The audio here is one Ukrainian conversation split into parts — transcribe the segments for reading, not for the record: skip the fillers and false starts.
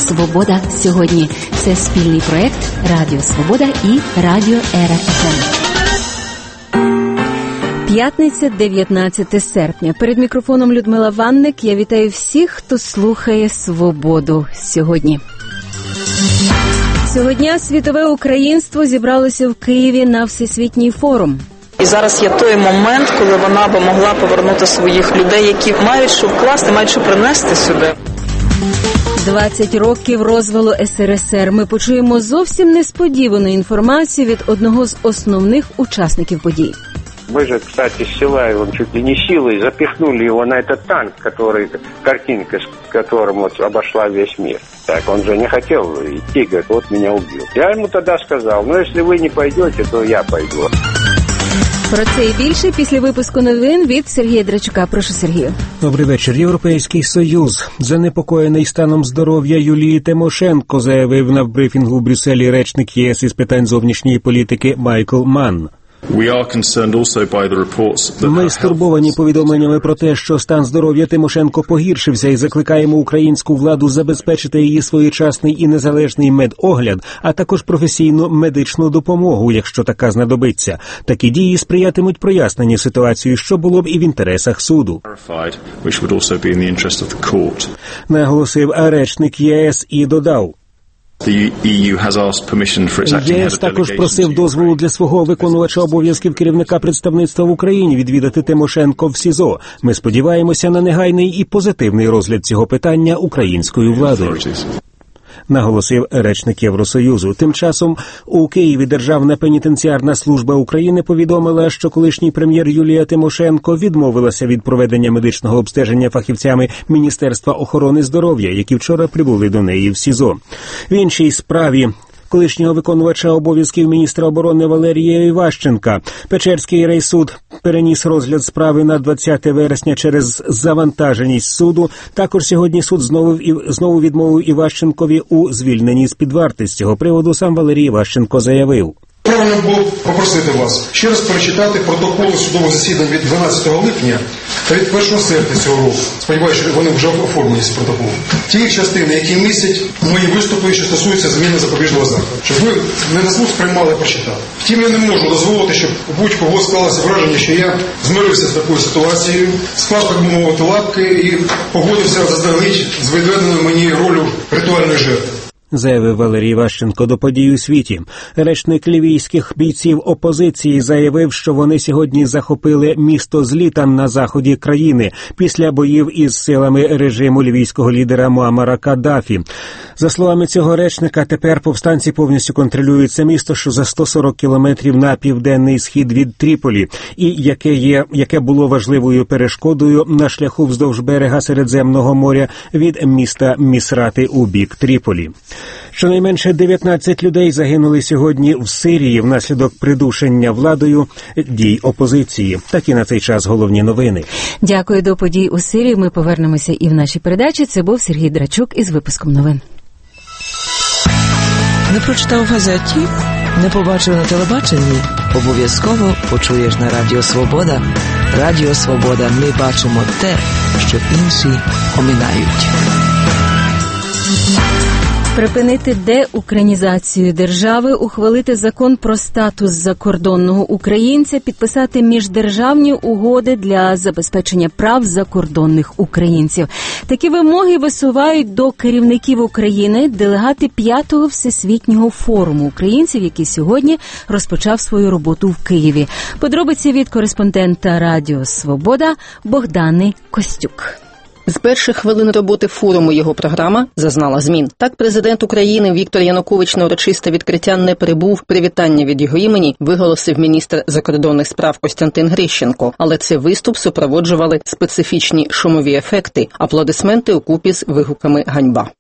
«Свобода сьогодні». Це спільний проект Радіо Свобода і Радіо Ера ФМ. П'ятниця, 19 серпня. Перед мікрофоном Людмила Ванник. Я вітаю всіх, хто слухає «Свободу сьогодні». Цього дня світове українство зібралося в Києві на Всесвітній форум. І зараз є той момент, коли вона би могла повернути своїх людей, які мають що вкласти, мають що принести сюди. 20 років розвалу СРСР. Ми почуємо зовсім несподівану інформацію від одного з основних учасників подій. Мы же, кстати, с села его чуть ли не силой запихнули его на этот танк, который, картинка, с которым вот обошла весь мир. Так, он же не хотел идти, говорит, вот меня убьют. Я ему тогда сказал, если вы не пойдете, то я пойду. Про це і більше після випуску новин від Сергія Драчука. Прошу, Сергію. Добрий вечір. Європейський Союз, занепокоєний станом здоров'я Юлії Тимошенко, заявив на брифінгу в Брюсселі речник ЄС із питань зовнішньої політики Майкл Манн. Ми стурбовані повідомленнями про те, що стан здоров'я Тимошенко погіршився, і закликаємо українську владу забезпечити її своєчасний і незалежний медогляд, а також професійну медичну допомогу, якщо така знадобиться. Такі дії сприятимуть проясненню ситуації, що було б і в інтересах суду. Наголосив речник ЄС і додав. ЄС також просив дозволу для свого виконувача обов'язків керівника представництва в Україні відвідати Тимошенко в СІЗО. Ми сподіваємося на негайний і позитивний розгляд цього питання українською владою. Наголосив речник Євросоюзу. Тим часом у Києві Державна пенітенціарна служба України повідомила, що колишній прем'єр Юлія Тимошенко відмовилася від проведення медичного обстеження фахівцями Міністерства охорони здоров'я, які вчора прибули до неї в СІЗО. В іншій справі колишнього виконувача обов'язків міністра оборони Валерія Іващенка Печерський райсуд переніс розгляд справи на 20 вересня через завантаженість суду. Також сьогодні суд знову відмовив Іващенкові у звільненні з-під варти. З цього приводу сам Валерій Іващенко заявив. Правильно було попросити вас ще раз перечитати протоколи судового засідання від 12 липня та від 1 серпня цього року. Сподіваюся, що вони вже оформлені з протоколу. Ті частини, які містять мої виступи, що стосуються зміни запобіжного заходу. Щоб ви не на слух сприймали, а прочитали. Втім, я не можу дозволити, щоб у будь-кого склалося враження, що я змирився з такою ситуацією, склав, так би мовити, лапки і погодився заздалегідь з відведеною мені ролью ритуальної жертви. Заявив Валерій Іващенко до подій у світі. Речник лівійських бійців опозиції заявив, що вони сьогодні захопили місто Злітан на заході країни після боїв із силами режиму лівійського лідера Муаммара Каддафі. За словами цього речника, тепер повстанці повністю контролюють це місто, що за 140 кілометрів на південний схід від Тріполі, і яке було важливою перешкодою на шляху вздовж берега Середземного моря від міста Місрати у бік Тріполі. Щонайменше 19 людей загинули сьогодні в Сирії внаслідок придушення владою дій опозиції. Такі на цей час головні новини. Дякую. До подій у Сирії ми повернемося і в нашій передачі. Це був Сергій Драчук із випуском новин. Не прочитав в газеті? Не побачив на телебаченні? Обов'язково почуєш на Радіо Свобода. Радіо Свобода. Ми бачимо те, що інші оминають. Припинити деукраїнізацію держави, ухвалити закон про статус закордонного українця, підписати міждержавні угоди для забезпечення прав закордонних українців. Такі вимоги висувають до керівників України делегати 5-го Всесвітнього форуму українців, який сьогодні розпочав свою роботу в Києві. Подробиці від кореспондента Радіо Свобода Богдани Костюк. З перших хвилин роботи форуму його програма зазнала змін. Так, президент України Віктор Янукович на урочисте відкриття не прибув. Привітання від його імені виголосив міністр закордонних справ Костянтин Грищенко. Але цей виступ супроводжували специфічні шумові ефекти, аплодисменти укупі з вигуками «Ганьба».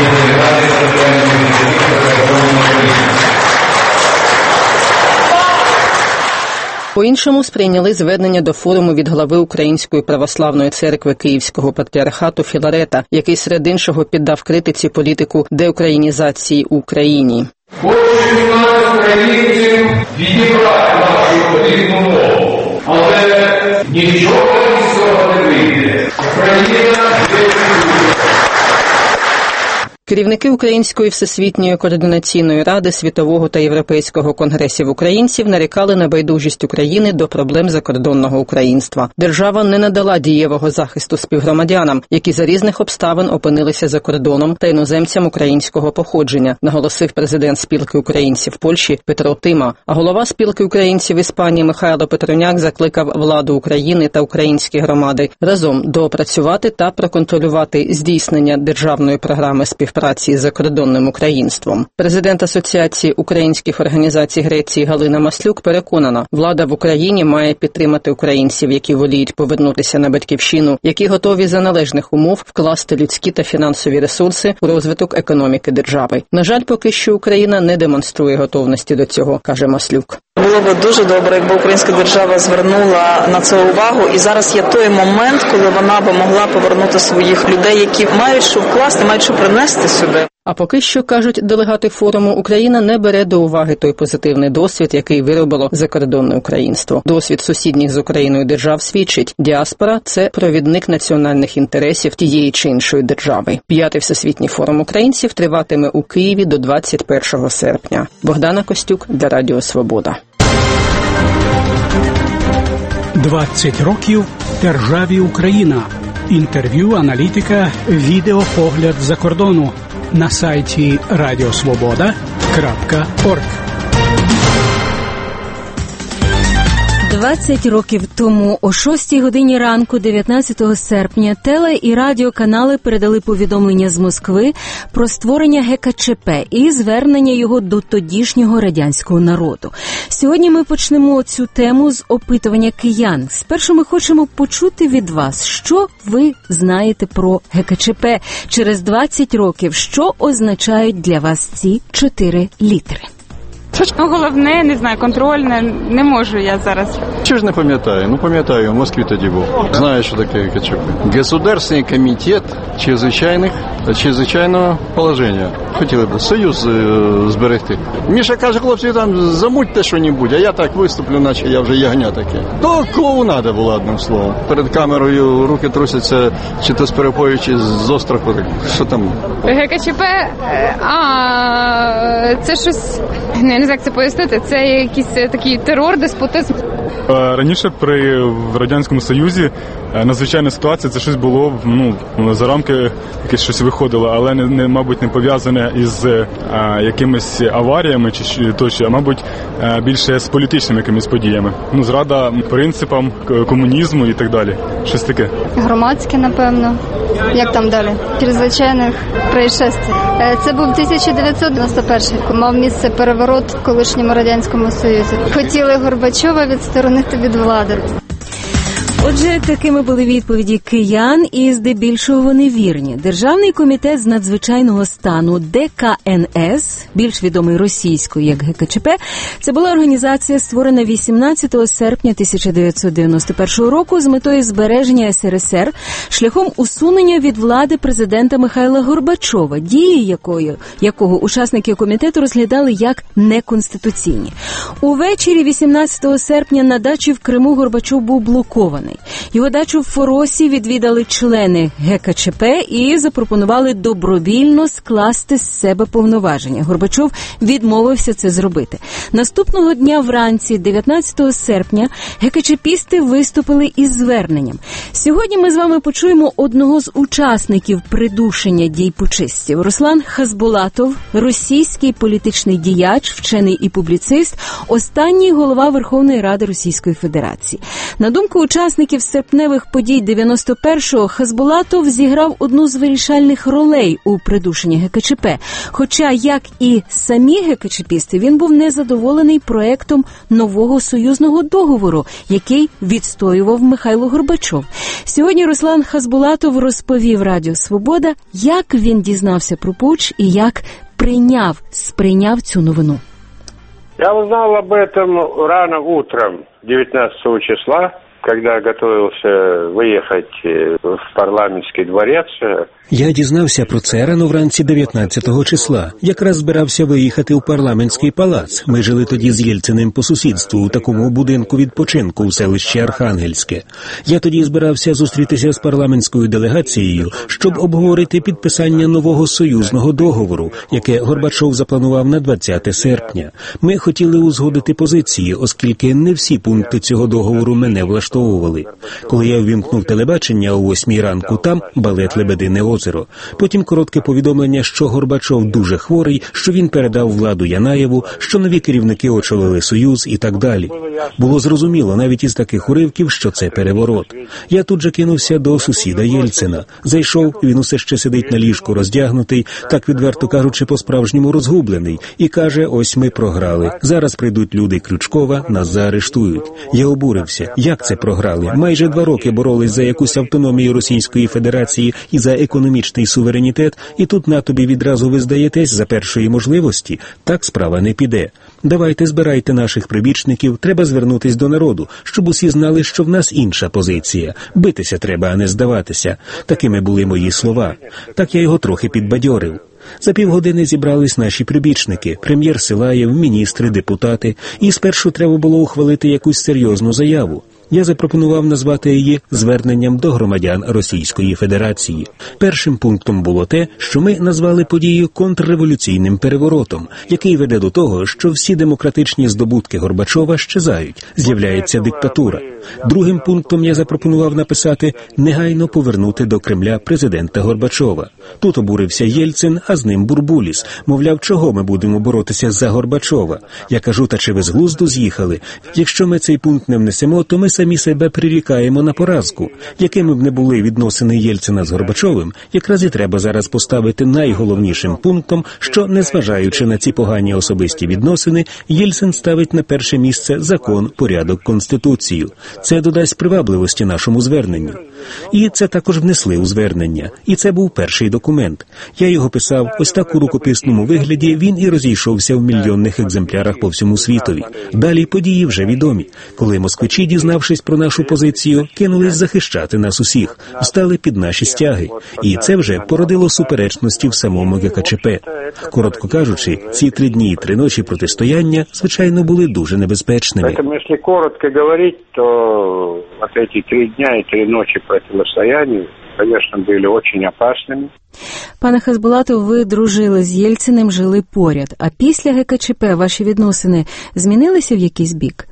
По-іншому сприйняли зведення до форуму від глави Української православної церкви Київського патріархату Філарета, який серед іншого піддав критиці політику деукраїнізації в Україні. Хочу українців відібрати нашу рідну мову, але нічого із цього не вийде. Україна Керівники Української Всесвітньої координаційної ради, Світового та Європейського конгресів українців нарікали на байдужість України до проблем закордонного українства. Держава не надала дієвого захисту співгромадянам, які за різних обставин опинилися за кордоном, та іноземцям українського походження, наголосив президент Спілки українців Польщі Петро Тима. А голова Спілки українців Іспанії Михайло Петруняк закликав владу України та українські громади разом доопрацювати та проконтролювати здійснення державної програми співпраці з закордонним українством. Президент Асоціації українських організацій Греції Галина Маслюк переконана, влада в Україні має підтримати українців, які воліють повернутися на батьківщину, які готові за належних умов вкласти людські та фінансові ресурси у розвиток економіки держави. На жаль, поки що Україна не демонструє готовності до цього, каже Маслюк. Було б дуже добре, якби українська держава звернула на це увагу. І зараз є той момент, коли вона б могла повернути своїх людей, які мають що вкласти, мають що принести сюди. А поки що, кажуть делегати форуму, Україна не бере до уваги той позитивний досвід, який виробило закордонне українство. Досвід сусідніх з Україною держав свідчить, діаспора – це провідник національних інтересів тієї чи іншої держави. 5-й Всесвітній форум українців триватиме у Києві до 21 серпня. Богдана Костюк для Радіо Свобода. 20 років державі Україна. Інтерв'ю, аналітика, відеопогляд за кордону. На сайті radiosvoboda.org. 20 років тому о 6 годині ранку 19 серпня теле- і радіоканали передали повідомлення з Москви про створення ГКЧП і звернення його до тодішнього радянського народу. Сьогодні ми почнемо цю тему з опитування киян. Спершу ми хочемо почути від вас, що ви знаєте про ГКЧП через 20 років, що означають для вас ці 4 літери. Головне, не знаю, контрольне, не можу я зараз. Що ж не пам'ятаю? Ну, пам'ятаю, в Москві тоді був. Знаю, що таке ГКЧП. Государственний комітет чрезвичайного положення. Хотіли б союз зберегти. Міша каже, хлопці, там замутьте що-небудь, а я так виступлю, наче я вже ягня таке. То клоунада була, одним словом. Перед камерою руки трусяться, чи то з перепою, чи з остраху. Що там? ГКЧП? Це щось... Не знаю, як це пояснити. Це якийсь такий терор, деспотизм. Раніше в Радянському Союзі надзвичайна ситуація, це щось було, за рамки якесь щось виходило, але мабуть, не пов'язане із якимись аваріями чи тощо, а мабуть, більше з політичними якимись подіями. Зрада принципам комунізму і так далі. Щось таке. Громадське, напевно. Як там далі? Чрезвичайних происшествий. Це був 1991-й. Мав місце переворот в колишньому Радянському Союзі. Хотіли Горбачова відсторонити від влади. Отже, такими були відповіді киян, і здебільшого вони вірні. Державний комітет з надзвичайного стану ДКНС, більш відомий російською як ГКЧП, це була організація, створена 18 серпня 1991 року з метою збереження СРСР шляхом усунення від влади президента Михайла Горбачова, дії якого учасники комітету розглядали як неконституційні. Увечері 18 серпня на дачі в Криму Горбачов був блокований. Його дачу в Форосі відвідали члени ГКЧП і запропонували добровільно скласти з себе повноваження. Горбачов відмовився це зробити. Наступного дня вранці, 19 серпня, ГКЧПісти виступили із зверненням. Сьогодні ми з вами почуємо одного з учасників придушення дій путчистів. Руслан Хасбулатов, російський політичний діяч, вчений і публіцист, останній голова Верховної Ради Російської Федерації. На думку учасників серпневих подій 91-го, Хасбулатов зіграв одну з вирішальних ролей у придушенні ГКЧП. Хоча, як і самі ГКЧПісти, він був незадоволений проектом нового союзного договору, який відстоював Михайло Горбачов. Сьогодні Руслан Хасбулатов розповів Радіо Свобода, як він дізнався про путч і як сприйняв цю новину. Я узнал об этом рано утром 19 числа. когда готовился выехать в парламентский дворец. Я дізнався про це рано вранці 19-го числа. Якраз збирався виїхати в парламентський палац. Ми жили тоді з Єльциним по сусідству у такому будинку відпочинку у селищі Архангельське. Я тоді збирався зустрітися з парламентською делегацією, щоб обговорити підписання нового союзного договору, яке Горбачов запланував на 20 серпня. Ми хотіли узгодити позиції, оскільки не всі пункти цього договору мене влаштовували. Коли я ввімкнув телебачення о 8 ранку, там балет «Лебедине озеро». Потім коротке повідомлення, що Горбачов дуже хворий, що він передав владу Янаєву, що нові керівники очолили Союз і так далі. Було зрозуміло навіть із таких уривків, що це переворот. Я тут же кинувся до сусіда Єльцина. Зайшов, він усе ще сидить на ліжку роздягнутий, так відверто кажучи, по-справжньому розгублений, і каже, ось ми програли. Зараз прийдуть люди Крючкова, нас заарештують. Я обурився. Як це програли? Майже 2 роки боролись за якусь автономію Російської Федерації і за економічний суверенітет, і тут на тобі відразу ви здаєтесь за першої можливості. Так справа не піде. Давайте збирайте наших прибічників, треба звернутись до народу, щоб усі знали, що в нас інша позиція. Битися треба, а не здаватися. Такими були мої слова. Так я його трохи підбадьорив. За півгодини зібрались наші прибічники, прем'єр Силаєв, міністри, депутати, і спершу треба було ухвалити якусь серйозну заяву. Я запропонував назвати її зверненням до громадян Російської Федерації. Першим пунктом було те, що ми назвали подію контрреволюційним переворотом, який веде до того, що всі демократичні здобутки Горбачова щезають, з'являється диктатура. Другим пунктом я запропонував написати «негайно повернути до Кремля президента Горбачова». Тут обурився Єльцин, а з ним Бурбуліс. Мовляв, чого ми будемо боротися за Горбачова? Я кажу, та чи ви з глузду з'їхали? Якщо ми цей пункт не внесемо, то ми самі себе прирікаємо на поразку. Якими б не були відносини Єльцина з Горбачовим, якраз і треба зараз поставити найголовнішим пунктом, що, незважаючи на ці погані особисті відносини, Єльцин ставить на перше місце закон, порядок, конституцію. Це додасть привабливості нашому зверненню. І це також внесли у звернення. І це був перший документ. Я його писав ось так у рукописному вигляді, він і розійшовся в мільйонних екземплярах по всьому світові. Далі події вже відомі. Коли москвичі, дізнавшись про нашу позицію, кинулись захищати нас усіх, встали під наші стяги. І це вже породило суперечності в самому ГКЧП. Коротко кажучи, ці 3 дні і 3 ночі протистояння, звичайно, були дуже небезпечними. Поэтому, если коротко говорить, то вот эти 3 дня и 3 ночи противостояния, конечно, были очень опасными. Пане Хасбулатов, ви дружили з Єльциним, жили поряд. А після ГКЧП ваші відносини змінилися в якийсь бік?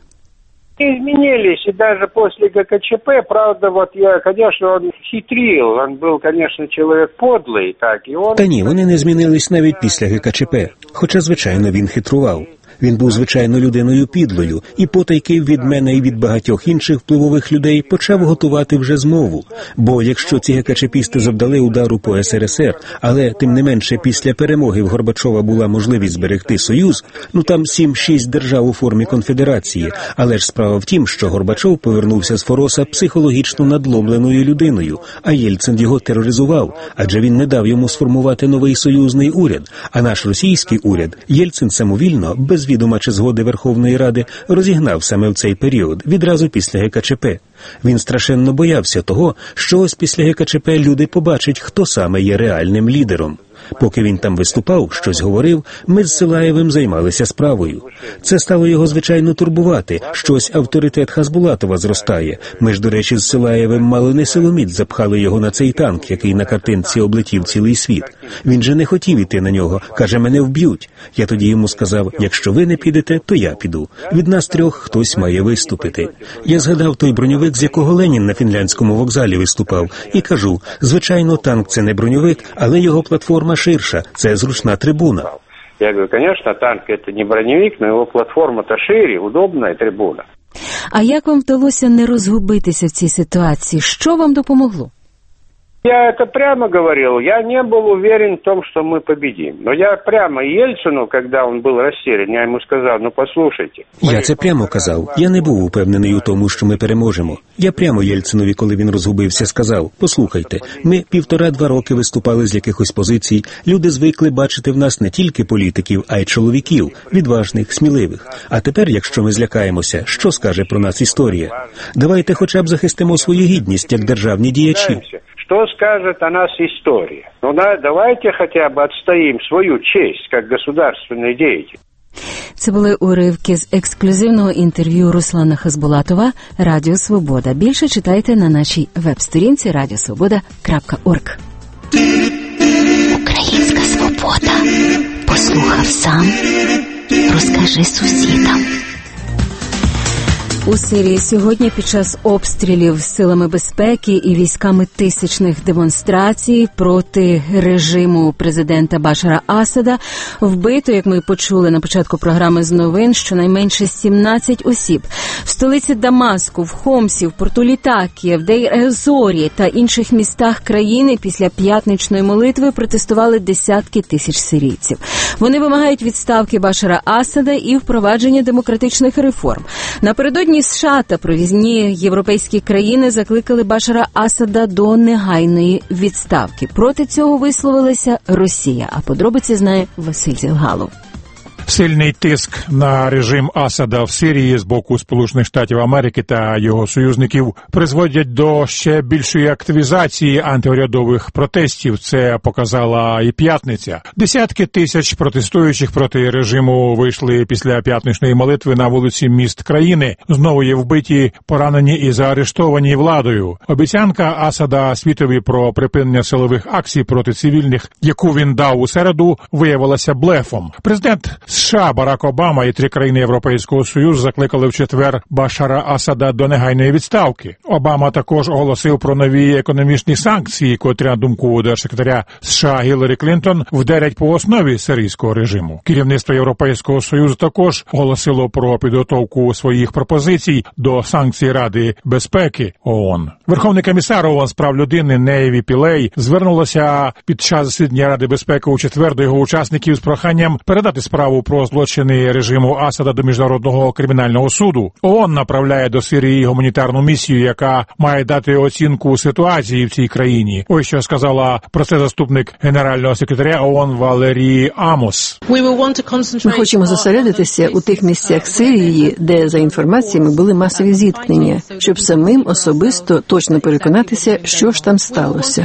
Изменились, и даже после ГКЧП, правда, вот я, конечно, он хитрил, он был, конечно, человек подлый, так, и он... Та ні, вони не змінились навіть після ГКЧП, хоча, звичайно, він хитрував. Він був, звичайно, людиною підлою, і потайки від мене і від багатьох інших впливових людей почав готувати вже змову. Бо якщо ці ГКЧПісти завдали удару по СРСР, але, тим не менше, після перемоги в Горбачова була можливість зберегти Союз, ну там 7-6 держав у формі конфедерації, але ж справа в тім, що Горбачов повернувся з Фороса психологічно надломленою людиною, а Єльцин його тероризував, адже він не дав йому сформувати новий союзний уряд, а наш російський уряд Єльцин самовільно, без відома чи згоди Верховної Ради, розігнав саме в цей період, відразу після ГКЧП. Він страшенно боявся того, що ось після ГКЧП люди побачать, хто саме є реальним лідером. Поки він там виступав, щось говорив, ми з Силаєвим займалися справою. Це стало його, звичайно, турбувати, щось авторитет Хасбулатова зростає. Ми ж, до речі, з Силаєвим мало не силоміць запхали його на цей танк, який на картинці облетів цілий світ. Він же не хотів іти на нього, каже, мене вб'ють. Я тоді йому сказав, якщо ви не підете, то я піду. Від нас 3 хтось має виступити. Я згадав той броньовик, з якого Ленін на фінляндському вокзалі виступав, і кажу, звичайно, танк це не броньовик, але його платформа ширша, це зручна трибуна. Я говорю, конечно, танк это не броневик, но его платформа-то шире, удобная трибуна. А як вам вдалося не розгубитися в цій ситуації? Що вам допомогло? Я это прямо говорил, я не был уверен в том, что мы победим. Но я прямо Єльцину, когда он был растерян, я ему сказал, ну послушайте. Я це прямо казав. Я не був упевнений у тому, що ми переможемо. Я прямо Єльцинові, коли він розгубився, сказав, послухайте, ми 1,5-2 роки виступали з якихось позицій, люди звикли бачити в нас не тільки політиків, а й чоловіків, відважних, сміливих. А тепер, якщо ми злякаємося, що скаже про нас історія? Давайте хоча б захистимо свою гідність, як державні діячі. Что скажет о нас история? Ну, давайте хотя бы отстоим свою честь, как государственный деятель. Це були уривки з ексклюзивного інтерв'ю Руслана Хазбулатова «Радіо Свобода». Більше читайте на нашій веб-сторінці radiosvoboda.org. Українська свобода. Послухав сам, розкажи сусідам. У Сирії сьогодні під час обстрілів силами безпеки і військами тисячних демонстрацій проти режиму президента Башара Асада вбито, як ми почули на початку програми з новин, щонайменше 17 осіб. В столиці Дамаску, в Хомсі, в порту Літакія, в Дейр-ез-Зорі та інших містах країни після п'ятничної молитви протестували десятки тисяч сирійців. Вони вимагають відставки Башара Асада і впровадження демократичних реформ. Напередодні США та провізні європейські країни закликали Башара Асада до негайної відставки. Проти цього висловилася Росія. А подробиці знає Василь Зілгалов. Сильний тиск на режим Асада в Сирії з боку Сполучених Штатів Америки та його союзників призводять до ще більшої активізації антиурядових протестів. Це показала і п'ятниця. Десятки тисяч протестуючих проти режиму вийшли після п'ятничної молитви на вулиці міст країни. Знову є вбиті, поранені і заарештовані владою. Обіцянка Асада світові про припинення силових акцій проти цивільних, яку він дав у середу, виявилася блефом. Президент США Барак Обама і 3 країни Європейського Союзу закликали в четвер Башара Асада до негайної відставки. Обама також оголосив про нові економічні санкції, котрі, на думку держсекретаря США Гіларі Клінтон, вдарять по основі сирійського режиму. Керівництво Європейського Союзу також оголосило про підготовку своїх пропозицій до санкцій Ради безпеки ООН. Верховний комісар ООН з прав людини Нейві Пілей звернулася під час засідання Ради безпеки у четвер до його учасників з проханням передати справу про злочини режиму Асада до Міжнародного кримінального суду. ООН направляє до Сирії гуманітарну місію, яка має дати оцінку ситуації в цій країні. Ось що сказала про це заступник генерального секретаря ООН Валерії Амос. Ми хочемо зосередитися у тих місцях Сирії, де, за інформаціями, були масові зіткнення, щоб самим особисто точно переконатися, що ж там сталося.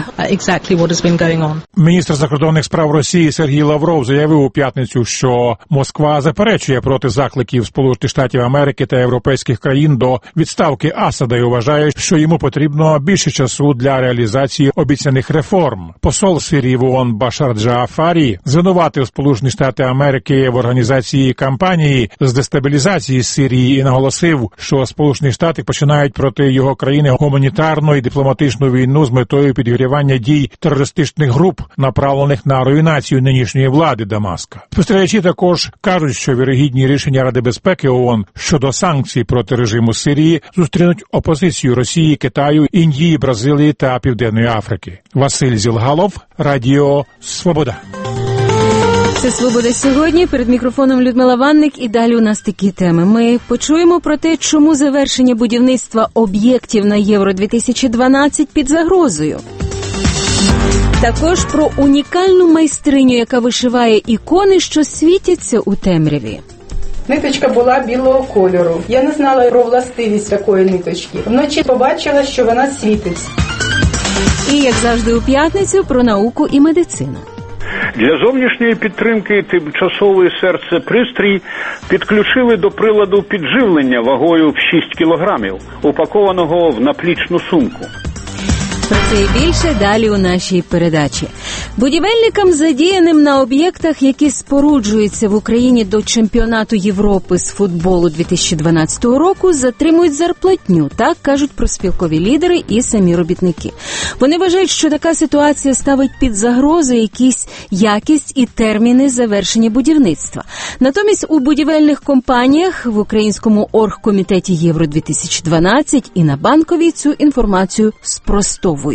Міністр закордонних справ Росії Сергій Лавров заявив у п'ятницю, що Москва заперечує проти закликів Сполучених Штатів Америки та європейських країн до відставки Асада і вважає, що йому потрібно більше часу для реалізації обіцяних реформ. Посол Сирії в ООН Башар Джаафарі звинуватив Сполучені Штати Америки в організації кампанії з дестабілізації Сирії і наголосив, що Сполучені Штати починають проти його країни гуманітарну і дипломатичну війну з метою підігрівання дій терористичних груп, направлених на руйнацію нинішньої влади Дамаска. Спостерігачі також кажуть, що вірогідні рішення Ради безпеки ООН щодо санкцій проти режиму Сирії зустрінуть опозицію Росії, Китаю, Індії, Бразилії та Південної Африки. Василь Зілгалов, Радіо Свобода. Це «Свобода сьогодні». Перед мікрофоном Людмила Ванник. І далі у нас такі теми. Ми почуємо про те, чому завершення будівництва об'єктів на Євро-2012 під загрозою. Також про унікальну майстриню, яка вишиває ікони, що світяться у темряві. Ниточка була білого кольору. Я не знала про властивість такої ниточки. Вночі побачила, що вона світиться. І, як завжди у п'ятницю, про науку і медицину. Для зовнішньої підтримки тимчасовий серце-пристрій підключили до приладу підживлення вагою в 6 кілограмів, упакованого в наплічну сумку. Про це і більше далі у нашій передачі. Будівельникам, задіяним на об'єктах, які споруджуються в Україні до чемпіонату Європи з футболу 2012 року, затримують зарплатню, так кажуть профспілкові лідери і самі робітники. Вони вважають, що така ситуація ставить під загрозу якісь якість і терміни завершення будівництва. Натомість у будівельних компаніях, в Українському оргкомітеті Євро-2012 і на Банковій цю інформацію спростовують.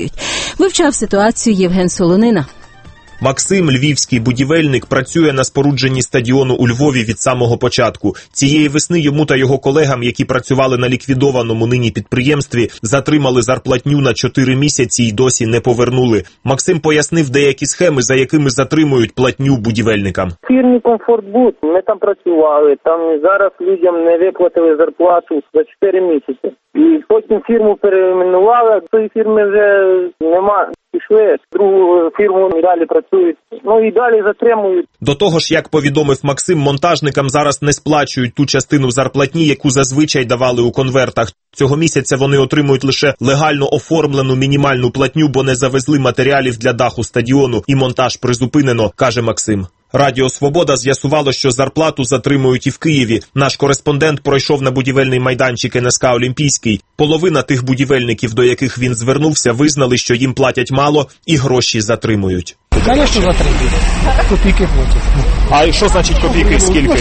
потребують. Вивчав ситуацію Євген Солонина. Максим, львівський будівельник, працює на спорудженні стадіону у Львові від самого початку. Цієї весни йому та його колегам, які працювали на ліквідованому нині підприємстві, затримали зарплатню на 4 місяці і досі не повернули. Максим пояснив деякі схеми, за якими затримують платню будівельникам. В фірмі «Комфортбуд» ми там працювали, там зараз людям не виплатили зарплату за 4 місяці. І потім фірму перейменували, тої фірми вже нема. Пішли, другу фірму далі працюють, і далі затримують. До того ж, як повідомив Максим, монтажникам зараз не сплачують ту частину зарплатні, яку зазвичай давали у конвертах. Цього місяця вони отримують лише легально оформлену мінімальну платню, бо не завезли матеріалів для даху стадіону і монтаж призупинено, каже Максим. Радіо «Свобода» з'ясувало, що зарплату затримують і в Києві. Наш кореспондент пройшов на будівельний майданчик НСК «Олімпійський». Половина тих будівельників, до яких він звернувся, визнали, що їм платять мало і гроші затримують. Звісно, затримують. Копійки платять. А що значить копійки? Скільки?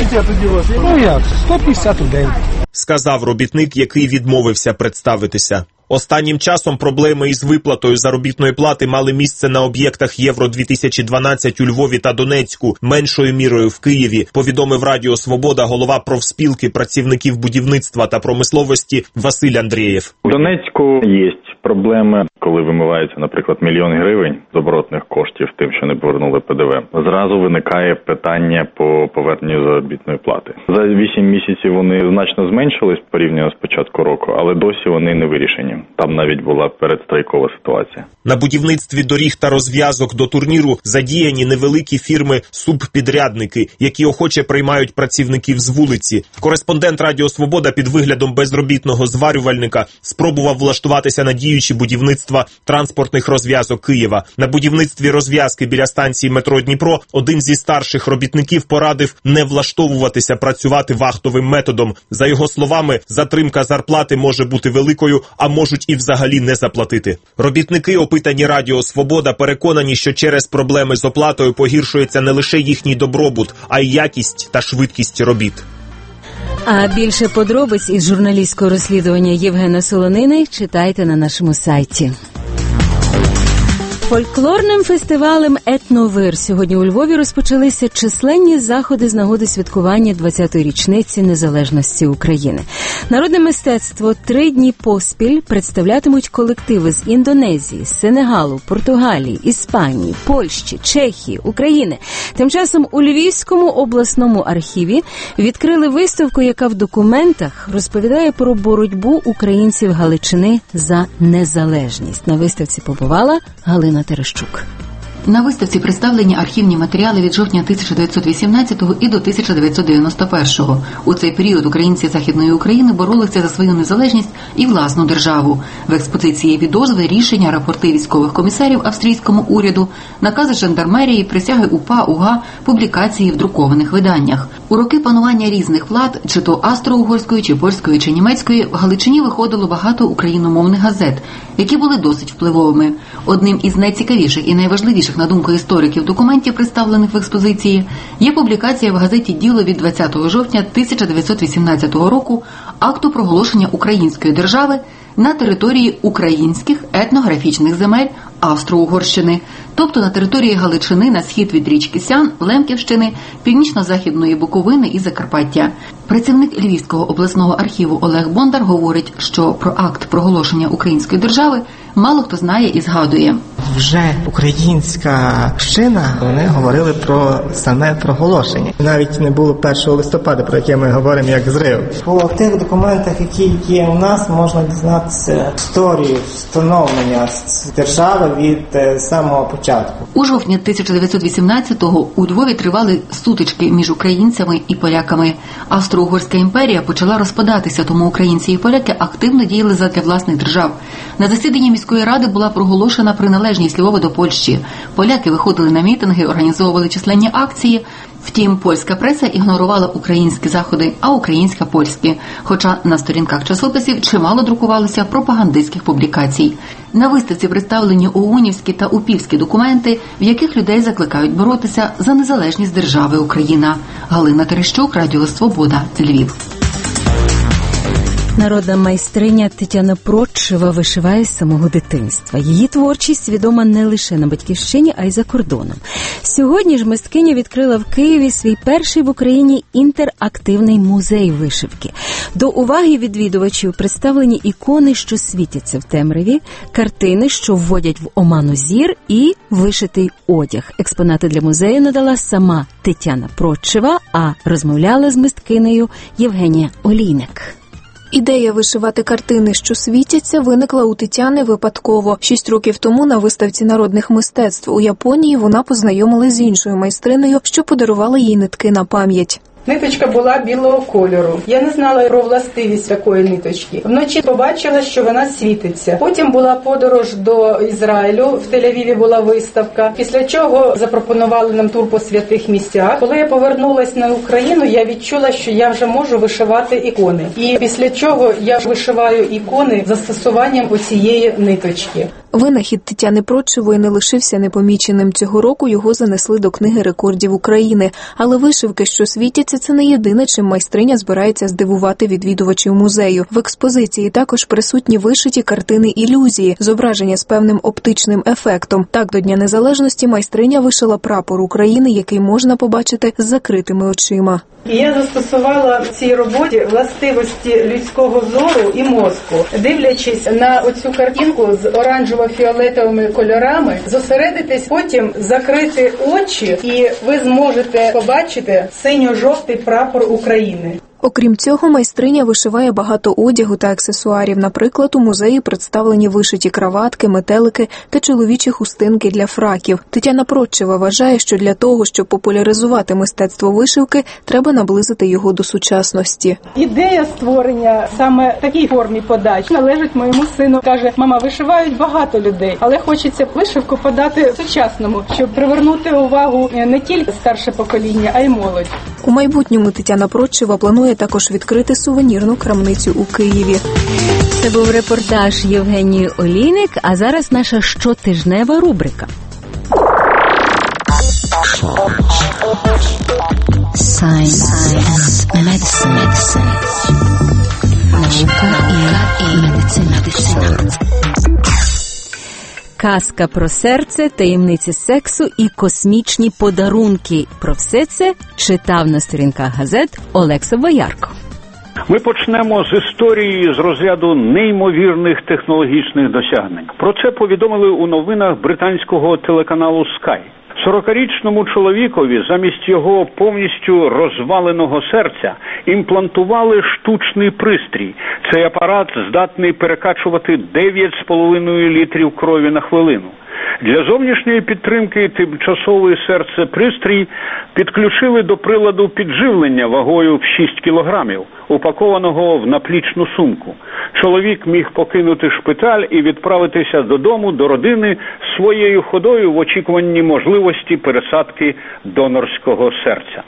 Як? 150 у день. Сказав робітник, який відмовився представитися. Останнім часом проблеми із виплатою заробітної плати мали місце на об'єктах Євро-2012 у Львові та Донецьку, меншою мірою в Києві, повідомив Радіо «Свобода» голова профспілки працівників будівництва та промисловості Василь Андрієв. У Донецьку є проблеми, коли вимивається, наприклад, 1 мільйон гривень з оборотних коштів тим, що не повернули ПДВ. Зразу виникає питання по поверненню заробітної плати. За 8 місяців вони значно зменшились порівняно з початку року, але досі вони не вирішені. Там навіть була передстрайкова ситуація. На будівництві доріг та розв'язок до турніру задіяні невеликі фірми-субпідрядники, які охоче приймають працівників з вулиці. Кореспондент Радіо «Свобода» під виглядом безробітного зварювальника спробував влаштуватися на діючі будівництва транспортних розв'язок Києва. На будівництві розв'язки біля станції метро Дніпро один зі старших робітників порадив не влаштовуватися працювати вахтовим методом. За його словами, затримка зарплати може бути великою, а можуть і взагалі не заплатити. Робітники, опитані Радіо «Свобода», переконані, що через проблеми з оплатою погіршується не лише їхній добробут, а й якість та швидкість робіт. А більше подробиць із журналістського розслідування Євгена Солонини читайте на нашому сайті. Фольклорним фестивалем «Етновир» сьогодні у Львові розпочалися численні заходи з нагоди святкування 20-ї річниці незалежності України. Народне мистецтво 3 дні поспіль представлятимуть колективи з Індонезії, Сенегалу, Португалії, Іспанії, Польщі, Чехії, України. Тим часом у Львівському обласному архіві відкрили виставку, яка в документах розповідає про боротьбу українців Галичини за незалежність. На виставці побувала Галина Терещук. На виставці представлені архівні матеріали від жовтня 1918 і до 1991. У цей період українці Західної України боролися за свою незалежність і власну державу. В експозиції відозви, рішення, рапорти військових комісарів австрійському уряду, накази жандармерії, присяги УПА, УГА, публікації в друкованих виданнях. У роки панування різних влад, чи то австро-угорської, чи польської, чи німецької, в Галичині виходило багато україномовних газет, які були досить впливовими. Одним із найцікавіших і найважливіших, на думку істориків, документів, представлених в експозиції, є публікація в газеті «Діло» від 20 жовтня 1918 року акту проголошення української держави на території українських етнографічних земель Австро-Угорщини, тобто на території Галичини на схід від річки Сян, Лемківщини, північно-західної Буковини і Закарпаття. Працівник Львівського обласного архіву Олег Бондар говорить, що про акт проголошення української держави мало хто знає і згадує. Вже українська община, вони говорили про саме проголошення. Навіть не було 1 листопада, про яке ми говоримо як зрив. По тих документах, які є у нас, можна дізнатися історію встановлення держави від самого початку. У жовтні 1918-го у Львові тривали сутички між українцями і поляками. Австро-Угорська імперія почала розпадатися, тому українці і поляки активно діяли задля власних держав. На засіданні міської ради була проголошена приналежність Львова до Польщі. Поляки виходили на мітинги, організовували численні акції. Втім, польська преса ігнорувала українські заходи, а українська – польські. Хоча на сторінках часописів чимало друкувалося пропагандистських публікацій. На виставці представлені оунівські та упівські документи, в яких людей закликають боротися за незалежність держави Україна. Галина Терещук, Радіо «Свобода», Львів. Народна майстриня Тетяна Протчева вишиває з самого дитинства. Її творчість відома не лише на Батьківщині, а й за кордоном. Сьогодні ж мисткиня відкрила в Києві свій перший в Україні інтерактивний музей вишивки. До уваги відвідувачів представлені ікони, що світяться в темряві, картини, що вводять в оману зір, і вишитий одяг. Експонати для музею надала сама Тетяна Протчева, а розмовляла з мисткинею Євгенія Олійник. Ідея вишивати картини, що світяться, виникла у Тетяни випадково. 6 років тому на виставці народних мистецтв у Японії вона познайомилась з іншою майстринею, що подарувала їй нитки на пам'ять. Ниточка була білого кольору. Я не знала про властивість такої ниточки. Вночі побачила, що вона світиться. Потім була подорож до Ізраїлю, в Тель-Авіві була виставка, після чого запропонували нам тур по святих місцях. Коли я повернулась на Україну, я відчула, що я вже можу вишивати ікони. І після чого я вишиваю ікони застосуванням оцієї ниточки. Винахід Тетяни Протчевої не лишився непоміченим. Цього року його занесли до Книги рекордів України. Але вишивки, що світяться, це не єдине, чим майстриня збирається здивувати відвідувачів музею. В експозиції також присутні вишиті картини-ілюзії, зображення з певним оптичним ефектом. Так, до Дня Незалежності майстриня вишила прапор України, який можна побачити з закритими очима. І я застосувала в цій роботі властивості людського зору і мозку. Дивлячись на оцю картинку з оранжево-фіолетовими кольорами, зосередитись, потім закрити очі, і ви зможете побачити синьо-жовтий прапор України. Окрім цього, майстриня вишиває багато одягу та аксесуарів. Наприклад, у музеї представлені вишиті краватки, метелики та чоловічі хустинки для фраків. Тетяна Протчева вважає, що для того, щоб популяризувати мистецтво вишивки, треба наблизити його до сучасності. Ідея створення саме в такій формі подачі належить моєму сину. Каже, мама, вишивають багато людей, але хочеться вишивку подати сучасному, щоб привернути увагу не тільки старше покоління, а й молодь. У майбутньому Тетяна Протчева планує також відкрити сувенірну крамницю у Києві. Це був репортаж Євгенії Олійник, а зараз наша щотижнева рубрика. Science and medicine. Наука і медицина. Казка про серце, таємниці сексу і космічні подарунки. Про все це читав на сторінках газет Олекса Боярко. Ми почнемо з історії з розряду неймовірних технологічних досягнень. Про це повідомили у новинах британського телеканалу Sky. 40-річному чоловікові замість його повністю розваленого серця імплантували штучний пристрій. Цей апарат здатний перекачувати 9,5 літрів крові на хвилину. Для зовнішньої підтримки тимчасовий серце-пристрій підключили до приладу підживлення вагою в 6 кілограмів, упакованого в наплічну сумку. Чоловік міг покинути шпиталь і відправитися додому, до родини, своєю ходою в очікуванні можливості пересадки донорського серця.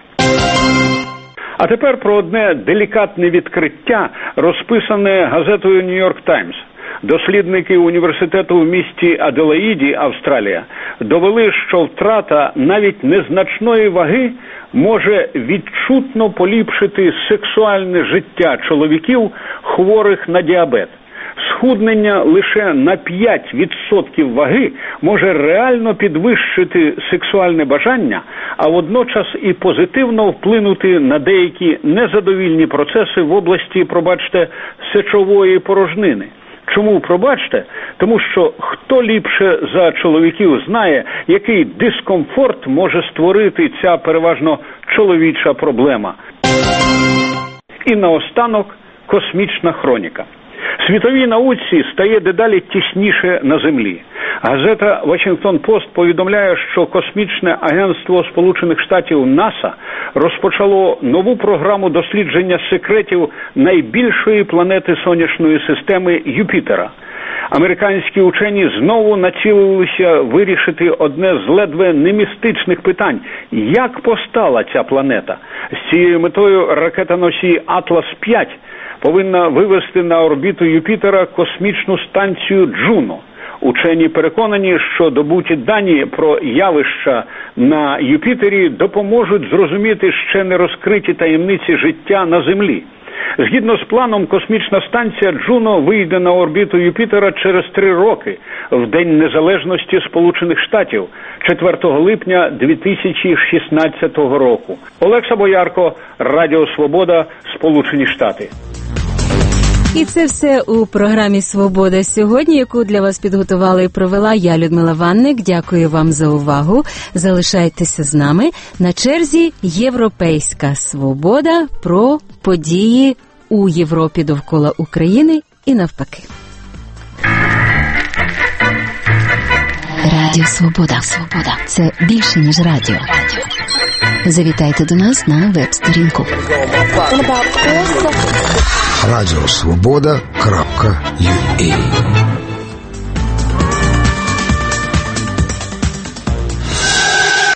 А тепер про одне делікатне відкриття, розписане газетою «Нью-Йорк Таймс». Дослідники університету в місті Аделаїді, Австралія, довели, що втрата навіть незначної ваги може відчутно поліпшити сексуальне життя чоловіків, хворих на діабет. Схуднення лише на 5% ваги може реально підвищити сексуальне бажання, а водночас і позитивно вплинути на деякі незадовільні процеси в області, пробачте, сечової порожнини. Чому, пробачте? Тому що хто ліпше за чоловіків знає, який дискомфорт може створити ця переважно чоловіча проблема. І наостанок космічна хроніка. Світовій науці стає дедалі тісніше на землі. Газета «Вашингтон-Пост» повідомляє, що космічне агентство Сполучених Штатів НАСА розпочало нову програму дослідження секретів найбільшої планети сонячної системи Юпітера. Американські учені знову націлилися вирішити одне з ледве не містичних питань – як постала ця планета? З цією метою ракета-носій «Атлас-5» повинна вивести на орбіту Юпітера космічну станцію «Джуно». Учені переконані, що добуті дані про явища на Юпітері допоможуть зрозуміти ще не розкриті таємниці життя на Землі. Згідно з планом, космічна станція Джуно вийде на орбіту Юпітера через 3 роки, в День Незалежності Сполучених Штатів, 4 липня 2016 року. Олекса Боярко, Радіо Свобода, Сполучені Штати. І це все у програмі «Свобода сьогодні», яку для вас підготувала і провела я, Людмила Ванник. Дякую вам за увагу. Залишайтеся з нами. На черзі «Європейська свобода» про події у Європі довкола України і навпаки. Радіо Свобода. Це більше, ніж радіо. Завітайте до нас на веб-сторінку. Радіосвобода.ua